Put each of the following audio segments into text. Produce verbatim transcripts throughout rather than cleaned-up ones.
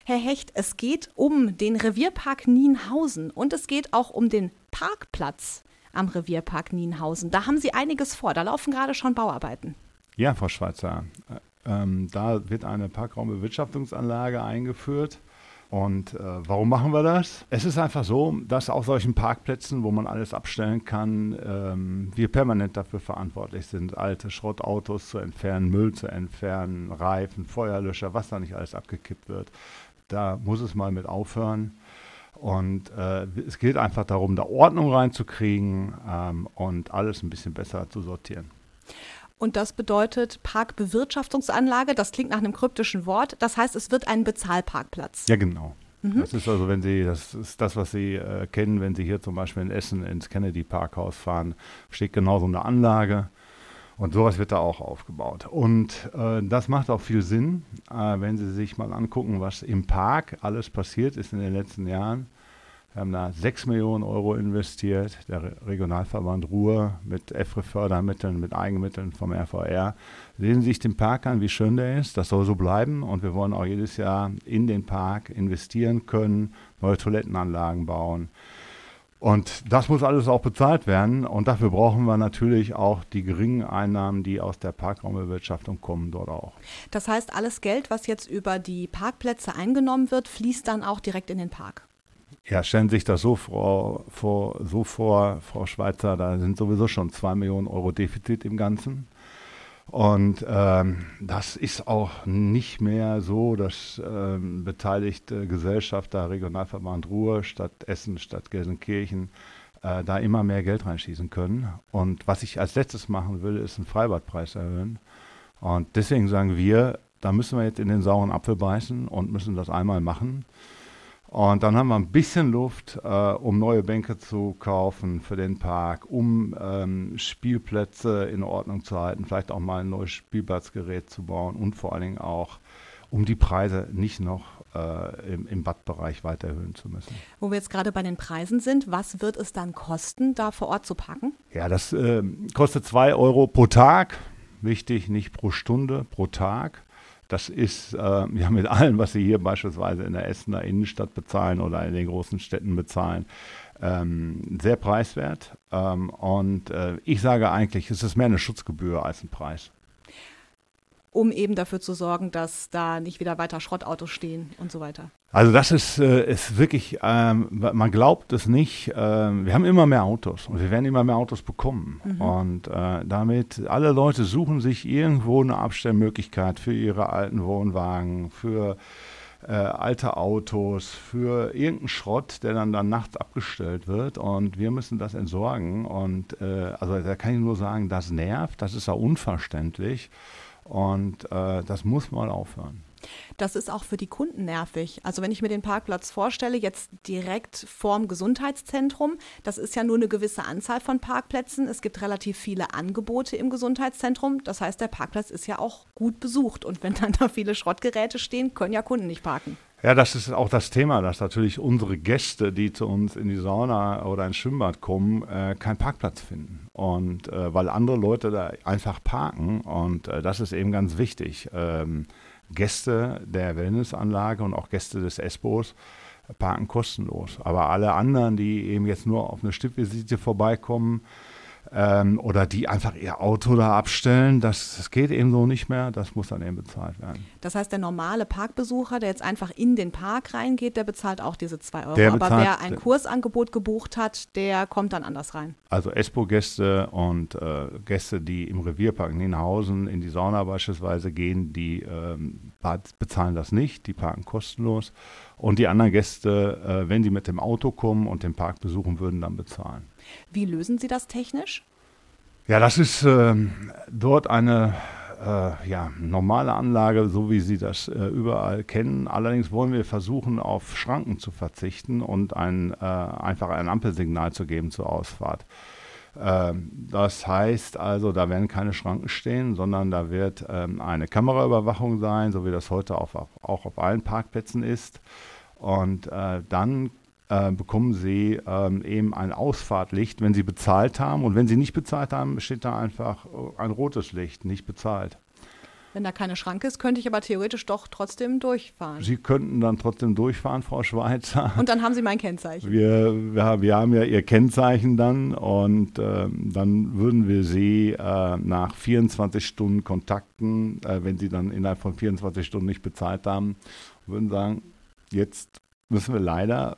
Herr Hecht, es geht um den Revierpark Nienhausen und es geht auch um den Parkplatz am Revierpark Nienhausen. Da haben Sie einiges vor, da laufen gerade schon Bauarbeiten. Ja, Frau Schweitzer, ähm, da wird eine Parkraumbewirtschaftungsanlage eingeführt. Und äh, warum machen wir das? Es ist einfach so, dass auf solchen Parkplätzen, wo man alles abstellen kann, ähm, wir permanent dafür verantwortlich sind, alte Schrottautos zu entfernen, Müll zu entfernen, Reifen, Feuerlöscher, was da nicht alles abgekippt wird. Da muss es mal mit aufhören. Und äh, es geht einfach darum, da Ordnung reinzukriegen ähm, und alles ein bisschen besser zu sortieren. Und das bedeutet Parkbewirtschaftungsanlage, das klingt nach einem kryptischen Wort. Das heißt, es wird ein Bezahlparkplatz. Ja, genau. Mhm. Das ist also, wenn Sie, das ist das, was Sie äh, kennen, wenn Sie hier zum Beispiel in Essen ins Kennedy Parkhaus fahren, steht genau so eine Anlage. Und sowas wird da auch aufgebaut. Und äh, das macht auch viel Sinn, äh, wenn Sie sich mal angucken, was im Park alles passiert ist in den letzten Jahren. Wir haben da sechs Millionen Euro investiert, der Re- Regionalverband Ruhr mit E F R E-Fördermitteln, mit Eigenmitteln vom R V R. Sehen Sie sich den Park an, wie schön der ist. Das soll so bleiben und wir wollen auch jedes Jahr in den Park investieren können, neue Toilettenanlagen bauen. Und das muss alles auch bezahlt werden und dafür brauchen wir natürlich auch die geringen Einnahmen, die aus der Parkraumbewirtschaftung kommen, dort auch. Das heißt, alles Geld, was jetzt über die Parkplätze eingenommen wird, fließt dann auch direkt in den Park. Ja, stellen Sie sich das so vor, vor, so vor, Frau Schweitzer, da sind sowieso schon zwei Millionen Euro Defizit im Ganzen. Und ähm, das ist auch nicht mehr so, dass ähm, beteiligte Gesellschafter, Regionalverband Ruhr, Stadt Essen, Stadt Gelsenkirchen, äh, da immer mehr Geld reinschießen können. Und was ich als letztes machen will, ist einen Freibadpreis erhöhen. Und deswegen sagen wir, da müssen wir jetzt in den sauren Apfel beißen und müssen das einmal machen. Und dann haben wir ein bisschen Luft, äh, um neue Bänke zu kaufen für den Park, um ähm, Spielplätze in Ordnung zu halten, vielleicht auch mal ein neues Spielplatzgerät zu bauen und vor allen Dingen auch, um die Preise nicht noch äh, im, im Badbereich weiter erhöhen zu müssen. Wo wir jetzt gerade bei den Preisen sind, was wird es dann kosten, da vor Ort zu parken? Ja, das äh, kostet zwei Euro pro Tag, wichtig, nicht pro Stunde, pro Tag. Das ist äh, ja mit allem, was Sie hier beispielsweise in der Essener Innenstadt bezahlen oder in den großen Städten bezahlen, ähm, sehr preiswert. Ähm, und äh, ich sage eigentlich, es ist mehr eine Schutzgebühr als ein Preis. Um eben dafür zu sorgen, dass da nicht wieder weiter Schrottautos stehen und so weiter. Also das ist, äh, ist wirklich, ähm, man glaubt es nicht, ähm, wir haben immer mehr Autos und wir werden immer mehr Autos bekommen. Mhm. Und äh, damit, alle Leute suchen sich irgendwo eine Abstellmöglichkeit für ihre alten Wohnwagen, für äh, alte Autos, für irgendeinen Schrott, der dann, dann nachts abgestellt wird und wir müssen das entsorgen. Und äh, also da kann ich nur sagen, das nervt, das ist ja unverständlich und äh, das muss mal aufhören. Das ist auch für die Kunden nervig. Also wenn ich mir den Parkplatz vorstelle, jetzt direkt vorm Gesundheitszentrum, das ist ja nur eine gewisse Anzahl von Parkplätzen. Es gibt relativ viele Angebote im Gesundheitszentrum. Das heißt, der Parkplatz ist ja auch gut besucht. Und wenn dann da viele Schrottgeräte stehen, können ja Kunden nicht parken. Ja, das ist auch das Thema, dass natürlich unsere Gäste, die zu uns in die Sauna oder ins Schwimmbad kommen, äh, keinen Parkplatz finden. Und äh, weil andere Leute da einfach parken und äh, das ist eben ganz wichtig. Ähm, Gäste der Wellnessanlage und auch Gäste des S-Bos parken kostenlos. Aber alle anderen, die eben jetzt nur auf eine Stippvisite vorbeikommen ähm, oder die einfach ihr Auto da abstellen, das, das geht eben so nicht mehr. Das muss dann eben bezahlt werden. Das heißt, der normale Parkbesucher, der jetzt einfach in den Park reingeht, der bezahlt auch diese zwei Euro. Der Aber bezahlt, wer ein Kursangebot gebucht hat, der kommt dann anders rein. Also S-Bo-Gäste und äh, Gäste, die im Revierpark Nienhausen in die Sauna beispielsweise gehen, die ähm, bezahlen das nicht, die parken kostenlos. Und die anderen Gäste, äh, wenn die mit dem Auto kommen und den Park besuchen würden, dann bezahlen. Wie lösen Sie das technisch? Ja, das ist ähm, dort eine äh, ja, normale Anlage, so wie Sie das äh, überall kennen. Allerdings wollen wir versuchen, auf Schranken zu verzichten und ein, äh, einfach ein Ampelsignal zu geben zur Ausfahrt. Ähm, das heißt also, da werden keine Schranken stehen, sondern da wird ähm, eine Kameraüberwachung sein, so wie das heute auf, auf, auch auf allen Parkplätzen ist. Und äh, dann äh, bekommen Sie ähm, eben ein Ausfahrtlicht, wenn Sie bezahlt haben. Und wenn Sie nicht bezahlt haben, steht da einfach ein rotes Licht, nicht bezahlt. Wenn da keine Schranke ist, könnte ich aber theoretisch doch trotzdem durchfahren. Sie könnten dann trotzdem durchfahren, Frau Schweitzer. Und dann haben Sie mein Kennzeichen. Wir, wir, wir haben ja Ihr Kennzeichen dann und äh, dann würden wir Sie äh, nach vierundzwanzig Stunden kontakten, äh, wenn Sie dann innerhalb von vierundzwanzig Stunden nicht bezahlt haben, würden sagen, jetzt müssen wir leider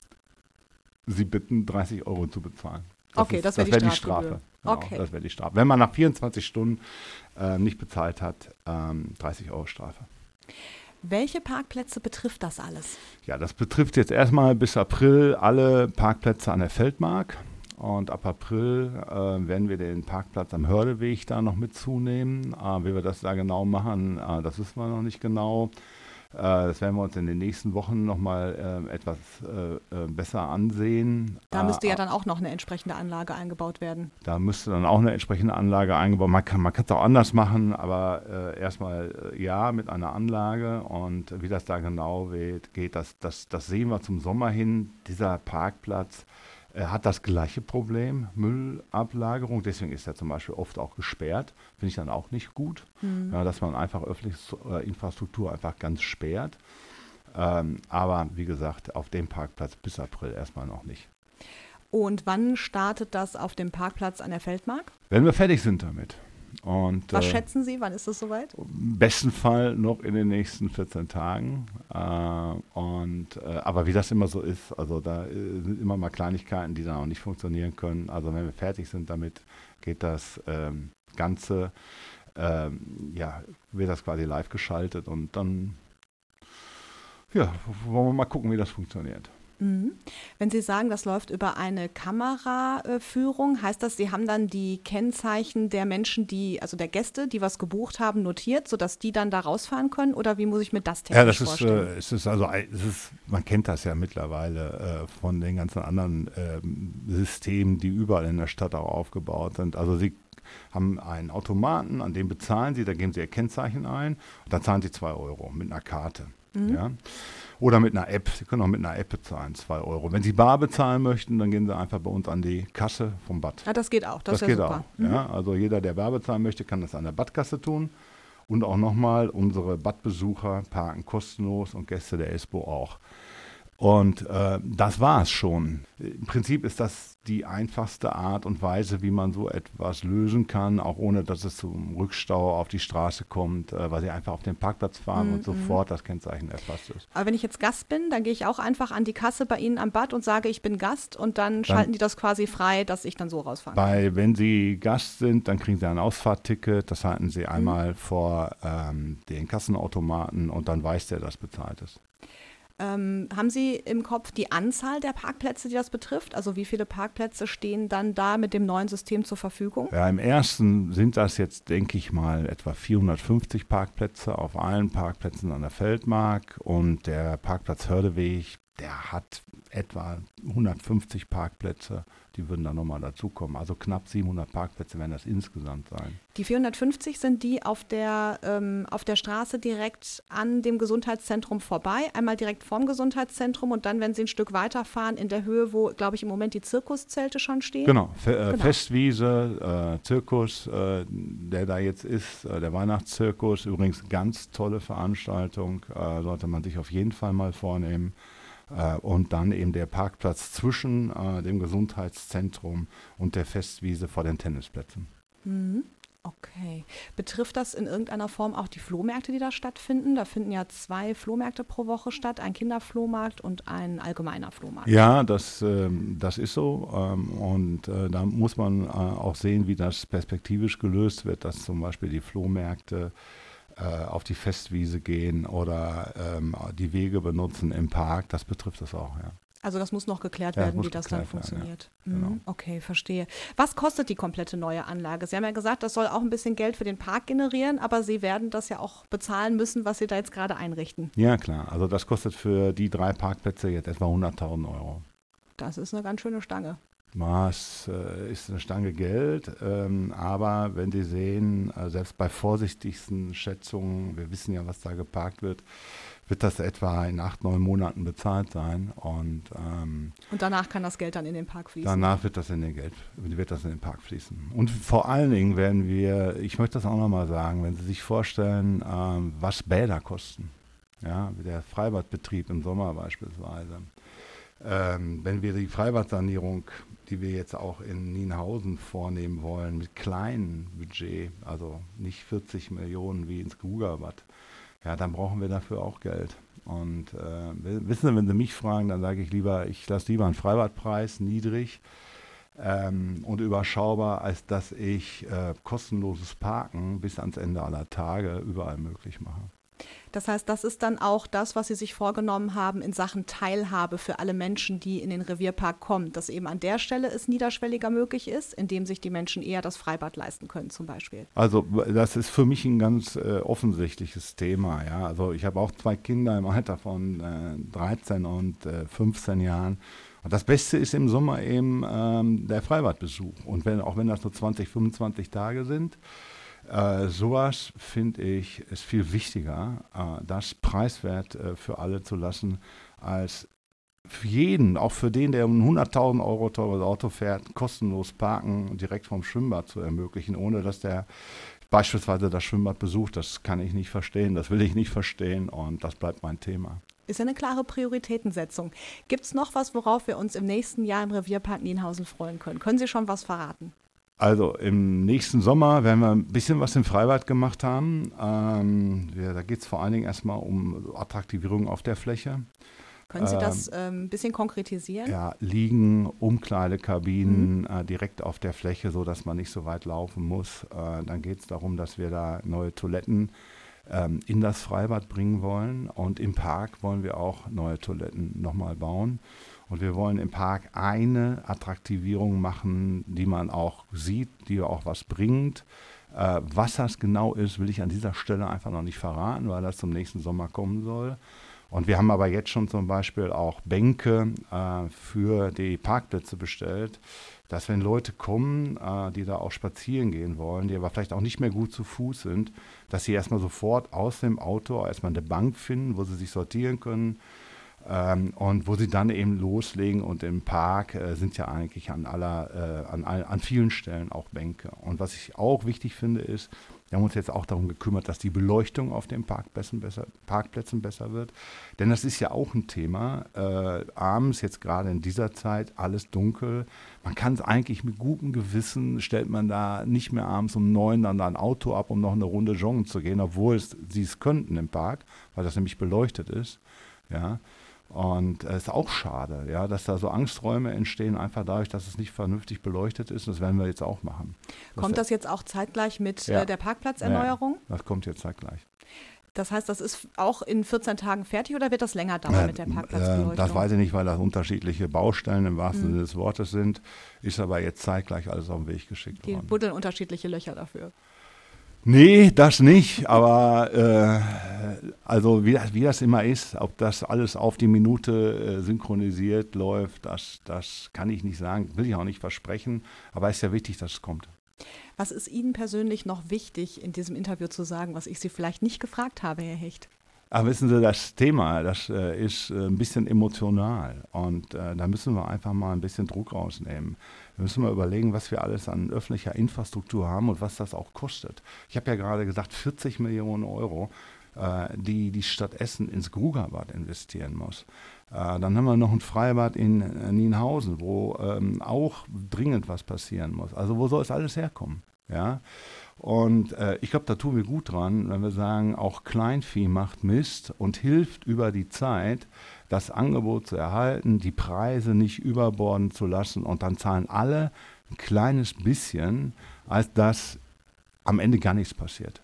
Sie bitten, dreißig Euro zu bezahlen. Das okay, ist, das wäre wär die die Strafe. Genau, okay. Das wäre die Strafe. Wenn man nach vierundzwanzig Stunden äh, nicht bezahlt hat, ähm, dreißig Euro Strafe. Welche Parkplätze betrifft das alles? Ja, das betrifft jetzt erstmal bis April alle Parkplätze an der Feldmark. Und ab April äh, werden wir den Parkplatz am Hördeweg da noch mit zunehmen. Äh, wie wir das da genau machen, äh, das wissen wir noch nicht genau. Äh, das werden wir uns in den nächsten Wochen nochmal äh, etwas äh, besser ansehen. Da müsste äh, ja dann auch noch eine entsprechende Anlage eingebaut werden. Da müsste dann auch eine entsprechende Anlage eingebaut werden. Man kann man kann es auch anders machen, aber äh, erstmal äh, ja mit einer Anlage. Und wie das da genau geht, das, das, das sehen wir zum Sommer hin. Dieser Parkplatz Er hat das gleiche Problem, Müllablagerung, deswegen ist er zum Beispiel oft auch gesperrt, finde ich dann auch nicht gut, mhm. ja, dass man einfach öffentliche äh, Infrastruktur einfach ganz sperrt. Ähm, aber wie gesagt, auf dem Parkplatz bis April erstmal noch nicht. Und wann startet das auf dem Parkplatz an der Feldmark? Wenn wir fertig sind damit. Und, Was äh, schätzen Sie, wann ist es soweit? Im besten Fall noch in den nächsten vierzehn Tagen. Äh, und, äh, aber wie das immer so ist, also da äh, sind immer mal Kleinigkeiten, die dann auch nicht funktionieren können. Also wenn wir fertig sind damit, geht das ähm, Ganze, ähm, ja, wird das quasi live geschaltet und dann ja, wollen wir mal gucken, wie das funktioniert. Mhm. Wenn Sie sagen, das läuft über eine Kameraführung, heißt das, Sie haben dann die Kennzeichen der Menschen, die, also der Gäste, die was gebucht haben, notiert, sodass die dann da rausfahren können? Oder wie muss ich mir das technisch ja, das vorstellen? Ist, äh, es ist also, es ist, man kennt das ja mittlerweile äh, von den ganzen anderen äh, Systemen, die überall in der Stadt auch aufgebaut sind. Also Sie haben einen Automaten, an dem bezahlen Sie, da geben Sie Ihr Kennzeichen ein und dann zahlen Sie zwei Euro mit einer Karte. Mhm. Ja? Oder mit einer App. Sie können auch mit einer App bezahlen, zwei Euro. Wenn Sie bar bezahlen möchten, dann gehen Sie einfach bei uns an die Kasse vom Bad. Ja, das geht auch. Das, das ist ja geht super. auch. Mhm. Ja? Also jeder, der bar bezahlen möchte, kann das an der Badkasse tun. Und auch nochmal, unsere Badbesucher parken kostenlos und Gäste der ESPO auch. Und äh, das war es schon. Im Prinzip ist das die einfachste Art und Weise, wie man so etwas lösen kann, auch ohne, dass es zum Rückstau auf die Straße kommt, äh, weil sie einfach auf den Parkplatz fahren mm, und sofort mm. das Kennzeichen erfasst ist. Aber wenn ich jetzt Gast bin, dann gehe ich auch einfach an die Kasse bei Ihnen am Bad und sage, ich bin Gast und dann, dann schalten die das quasi frei, dass ich dann so rausfahren kann. Bei, wenn Sie Gast sind, dann kriegen Sie ein Ausfahrtticket, das halten Sie einmal mm. vor ähm, den Kassenautomaten und dann weiß der, dass bezahlt ist. Ähm, haben Sie im Kopf die Anzahl der Parkplätze, die das betrifft? Also wie viele Parkplätze stehen dann da mit dem neuen System zur Verfügung? Ja, im ersten sind das jetzt, denke ich mal, etwa vierhundertfünfzig Parkplätze auf allen Parkplätzen an der Feldmark. Und der Parkplatz Hördeweg, der hat etwa hundertfünfzig Parkplätze. Die würden dann nochmal dazukommen. Also knapp siebenhundert Parkplätze werden das insgesamt sein. Die vierhundertfünfzig sind die auf der, ähm, auf der Straße direkt an dem Gesundheitszentrum vorbei. Einmal direkt vorm Gesundheitszentrum und dann, wenn Sie ein Stück weiterfahren, in der Höhe, wo, glaube ich, im Moment die Zirkuszelte schon stehen. Genau, Fe- äh, genau. Festwiese, äh, Zirkus, äh, der da jetzt ist, äh, der Weihnachtszirkus. Übrigens ganz tolle Veranstaltung, äh, sollte man sich auf jeden Fall mal vornehmen. Uh, und dann eben der Parkplatz zwischen uh, dem Gesundheitszentrum und der Festwiese vor den Tennisplätzen. Mhm. Okay. Betrifft das in irgendeiner Form auch die Flohmärkte, die da stattfinden? Da finden ja zwei Flohmärkte pro Woche statt, ein Kinderflohmarkt und ein allgemeiner Flohmarkt. Ja, das, ähm, das ist so. Ähm, und äh, da muss man äh, auch sehen, wie das perspektivisch gelöst wird, dass zum Beispiel die Flohmärkte auf die Festwiese gehen oder ähm, die Wege benutzen im Park, das betrifft das auch, ja. Also das muss noch geklärt ja, werden, das wie das dann funktioniert. Werden, ja. mhm, genau. Okay, verstehe. Was kostet die komplette neue Anlage? Sie haben ja gesagt, das soll auch ein bisschen Geld für den Park generieren, aber Sie werden das ja auch bezahlen müssen, was Sie da jetzt gerade einrichten. Ja, klar. Also das kostet für die drei Parkplätze jetzt etwa hunderttausend Euro. Das ist eine ganz schöne Stange. Das äh, ist eine Stange Geld, ähm, aber wenn Sie sehen, äh, selbst bei vorsichtigsten Schätzungen, wir wissen ja, was da geparkt wird, wird das etwa in acht, neun Monaten bezahlt sein. Und, ähm, und danach kann das Geld dann in den Park fließen? Danach wird das in den Geld, wird das in den Park fließen. Und vor allen Dingen werden wir, ich möchte das auch nochmal sagen, wenn Sie sich vorstellen, ähm, was Bäder kosten, ja, der Freibadbetrieb im Sommer beispielsweise, ähm, wenn wir die Freibadsanierung, die wir jetzt auch in Nienhausen vornehmen wollen, mit kleinem Budget, also nicht vierzig Millionen wie ins Grugerbad, ja, dann brauchen wir dafür auch Geld. Und äh, wissen Sie, wenn Sie mich fragen, dann sage ich lieber, ich lasse lieber einen Freibadpreis niedrig ähm, und überschaubar, als dass ich äh, kostenloses Parken bis ans Ende aller Tage überall möglich mache. Das heißt, das ist dann auch das, was Sie sich vorgenommen haben in Sachen Teilhabe für alle Menschen, die in den Revierpark kommen, dass eben an der Stelle es niederschwelliger möglich ist, indem sich die Menschen eher das Freibad leisten können zum Beispiel. Also das ist für mich ein ganz äh, offensichtliches Thema. Ja? Also ich habe auch zwei Kinder im Alter von äh, dreizehn und äh, fünfzehn Jahren. Und das Beste ist im Sommer eben ähm, der Freibadbesuch. Und wenn, auch wenn das nur zwanzig, fünfundzwanzig Tage sind, Äh, sowas finde ich ist viel wichtiger, äh, das preiswert äh, für alle zu lassen, als für jeden, auch für den, der um hunderttausend Euro teures Auto fährt, kostenlos parken direkt vom Schwimmbad zu ermöglichen, ohne dass der beispielsweise das Schwimmbad besucht. Das kann ich nicht verstehen, das will ich nicht verstehen und das bleibt mein Thema. Ist ja eine klare Prioritätensetzung. Gibt es noch was, worauf wir uns im nächsten Jahr im Revierpark Nienhausen freuen können? Können Sie schon was verraten? Also im nächsten Sommer werden wir ein bisschen was im Freibad gemacht haben. Ähm, ja, da geht es vor allen Dingen erstmal um Attraktivierung auf der Fläche. Können Sie das ein ähm, bisschen konkretisieren? Ja, Liegen, Umkleidekabinen mhm. äh, direkt auf der Fläche, sodass man nicht so weit laufen muss. Äh, dann geht es darum, dass wir da neue Toiletten ähm, in das Freibad bringen wollen. Und im Park wollen wir auch neue Toiletten nochmal bauen. Und wir wollen im Park eine Attraktivierung machen, die man auch sieht, die auch was bringt. Äh, was das genau ist, will ich an dieser Stelle einfach noch nicht verraten, weil das zum nächsten Sommer kommen soll. Und wir haben aber jetzt schon zum Beispiel auch Bänke äh, für die Parkplätze bestellt, dass wenn Leute kommen, äh, die da auch spazieren gehen wollen, die aber vielleicht auch nicht mehr gut zu Fuß sind, dass sie erstmal sofort aus dem Auto erstmal eine Bank finden, wo sie sich sortieren können. Ähm, und wo sie dann eben loslegen und im Park äh, sind ja eigentlich an aller, äh, an, an vielen Stellen auch Bänke. Und was ich auch wichtig finde ist, wir haben uns jetzt auch darum gekümmert, dass die Beleuchtung auf den Parkplätzen besser, Parkplätzen besser wird. Denn das ist ja auch ein Thema. Äh, abends, jetzt gerade in dieser Zeit, alles dunkel. Man kann es eigentlich mit gutem Gewissen, stellt man da nicht mehr abends um neun dann ein Auto ab, um noch eine Runde joggen zu gehen, obwohl es, sie es könnten im Park, weil das nämlich beleuchtet ist. Ja. Und es äh, ist auch schade, ja, dass da so Angsträume entstehen, einfach dadurch, dass es nicht vernünftig beleuchtet ist. Das werden wir jetzt auch machen. Kommt das, das jetzt auch zeitgleich mit ja. äh, der Parkplatzerneuerung? Ja, das kommt jetzt zeitgleich. Das heißt, das ist auch in vierzehn Tagen fertig oder wird das länger dauern äh, mit der Parkplatzbeleuchtung? Äh, das weiß ich nicht, weil das unterschiedliche Baustellen im wahrsten Sinne mhm. des Wortes sind. Ist aber jetzt zeitgleich alles auf den Weg geschickt Die worden. Die buddeln unterschiedliche Löcher dafür. Nee, das nicht, aber äh, also wie das, wie das immer ist, ob das alles auf die Minute äh, synchronisiert läuft, das, das kann ich nicht sagen, will ich auch nicht versprechen, aber es ist ja wichtig, dass es kommt. Was ist Ihnen persönlich noch wichtig in diesem Interview zu sagen, was ich Sie vielleicht nicht gefragt habe, Herr Hecht? Aber wissen Sie, das Thema, das äh, ist äh, ein bisschen emotional und äh, da müssen wir einfach mal ein bisschen Druck rausnehmen. Wir müssen mal überlegen, was wir alles an öffentlicher Infrastruktur haben und was das auch kostet. Ich habe ja gerade gesagt, vierzig Millionen Euro, äh, die die Stadt Essen ins Grugerbad investieren muss. Äh, dann haben wir noch ein Freibad in äh, Nienhausen, wo ähm, auch dringend was passieren muss. Also wo soll es alles herkommen? Ja? Und äh, ich glaube, da tun wir gut dran, wenn wir sagen, auch Kleinvieh macht Mist und hilft über die Zeit, das Angebot zu erhalten, die Preise nicht überborden zu lassen und dann zahlen alle ein kleines bisschen, als dass am Ende gar nichts passiert.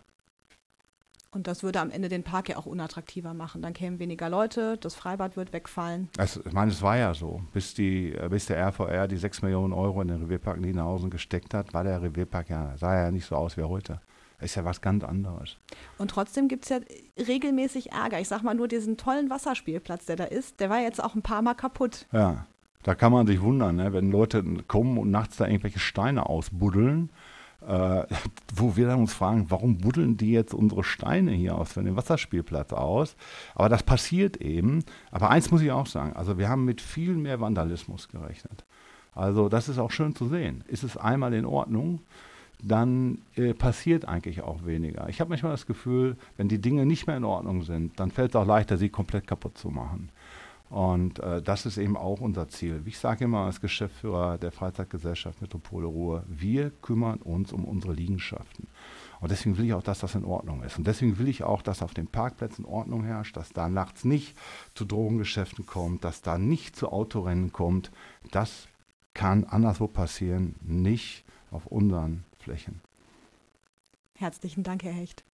Und das würde am Ende den Park ja auch unattraktiver machen. Dann kämen weniger Leute, das Freibad wird wegfallen. Also, ich meine, es war ja so. Bis, die, bis der R V R die sechs Millionen Euro in den Revierpark Nienhausen gesteckt hat, war der Revierpark ja, sah ja nicht so aus wie heute. Ist ja was ganz anderes. Und trotzdem gibt es ja regelmäßig Ärger. Ich sag mal nur diesen tollen Wasserspielplatz, der da ist, der war jetzt auch ein paar Mal kaputt. Ja. Da kann man sich wundern, ne? Wenn Leute kommen und nachts da irgendwelche Steine ausbuddeln, äh, wo wir dann uns fragen, warum buddeln die jetzt unsere Steine hier aus, von dem Wasserspielplatz aus? Aber das passiert eben. Aber eins muss ich auch sagen, also wir haben mit viel mehr Vandalismus gerechnet. Also das ist auch schön zu sehen. Ist es einmal in Ordnung, dann äh, passiert eigentlich auch weniger. Ich habe manchmal das Gefühl, wenn die Dinge nicht mehr in Ordnung sind, dann fällt es auch leichter, sie komplett kaputt zu machen. Und äh, das ist eben auch unser Ziel. Ich sage immer als Geschäftsführer der Freizeitgesellschaft Metropole Ruhr, wir kümmern uns um unsere Liegenschaften. Und deswegen will ich auch, dass das in Ordnung ist. Und deswegen will ich auch, dass auf den Pparkplätzen Ordnung herrscht, dass da nachts nicht zu Drogengeschäften kommt, dass da nicht zu Autorennen kommt. Das kann anderswo passieren, nicht auf unseren Flächen. Herzlichen Dank, Herr Hecht.